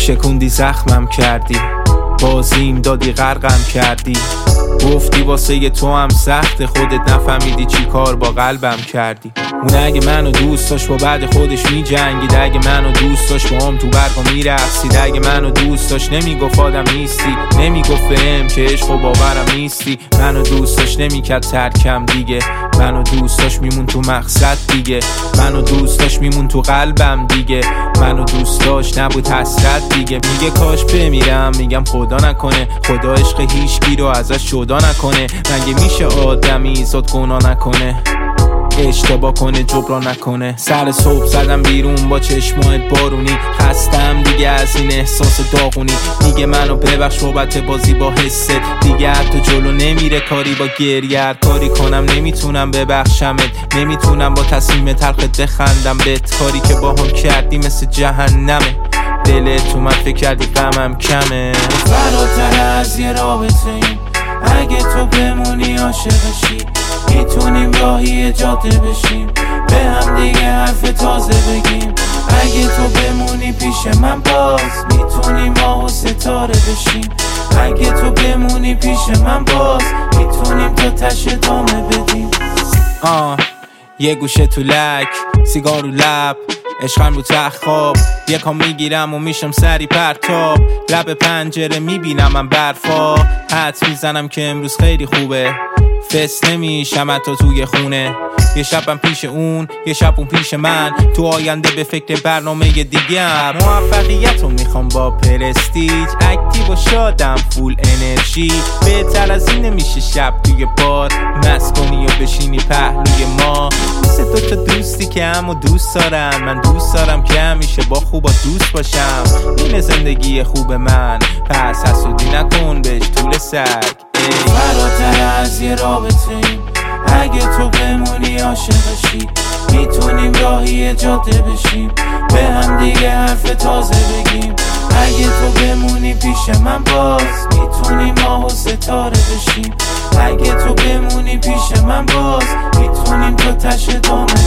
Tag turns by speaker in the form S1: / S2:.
S1: شکوندی زخمم کردی، بازیم دادی غرقم کردی. گفتی واسه تو هم سخت، خودت نفهمیدی چی کار با قلبم کردی. اون اگه منو دوست داشت با بعد خودش می جنگید، اگه منو دوست داشت با هم تو برقا می رقصید، اگه منو دوست داشت نمیگفت آدم نیستی، نمیگفت فهم که عشق و باورم نیستی. منو دوست داشت نمیکرد ترکم دیگه، منو دوست داشت میمون تو مقصد دیگه، منو دوست داشت میمون تو قلبم دیگه، منو دوست داشت نبود حسرت دیگه. میگه کاش بمیرم، میگم خدا نکنه، خدا عشق هیچکی رو ازش جدا نکنه. مگه میشه آدمی زاد گناه نکنه، اشتباه کنه جبران نکنه. سر صبح زدم بیرون با چشمات بارونی، خستم دیگه از این احساس داغونی. دیگه منو ببخش بابت بازی با حست، دیگه حتی جلو نمیره کاری با گریه. هر کاری کنم نمیتونم ببخشمت، نمیتونم با تصمیم تلخت بخندم بهت. کاری که با هم کردی مثل جهنمه، دلت تو من فکر کردی غمم کمه.
S2: فراتر از یه رابطه ایم، اگه تو بمونی عاشقشی، میتونیم راهی جاده بشیم، به هم دیگه حرف تازه بگیم. اگه تو بمونی پیش من باز، میتونیم ماه و ستاره بشیم. اگه تو بمونی پیش من باز، میتونیم تا تش ادامه بدیم.
S1: یه گوشه تو لک، سیگار رو لب، عشقم رو تخت خواب. یکم میگیرم و میشم سری پرتاب، لب پنجره میبینم من برفا. حدس میزنم که امروز خیلی خوبه، فس نمیشم حتی توی خونه. یه شبم پیش اون، یه شب اون پیش من، تو آینده به فکر برنامه دیگه. موفقیت رو میخوام با پرستیج، اکتیو و شادم فول انرژی. بهتر از این نمیشه شب توی بار، مست کنی و بشینی پهلوی ما. مثل دوتا دوستی که همو دوست دارن، من دوست دارم که همیشه با خوبا دوست باشم. این زندگی خوب من، پس حسودی نکن بهش طول سگ.
S2: فراتر از یه رابطه ایم، اگه تو بمونی عاشقشی، میتونیم راهی جاده بشیم، به هم دیگه حرف تازه بگیم. اگه تو بمونی پیش من باز، میتونیم ماه و ستاره بشیم. اگه تو بمونی پیش من باز، میتونیم تا تش ادامه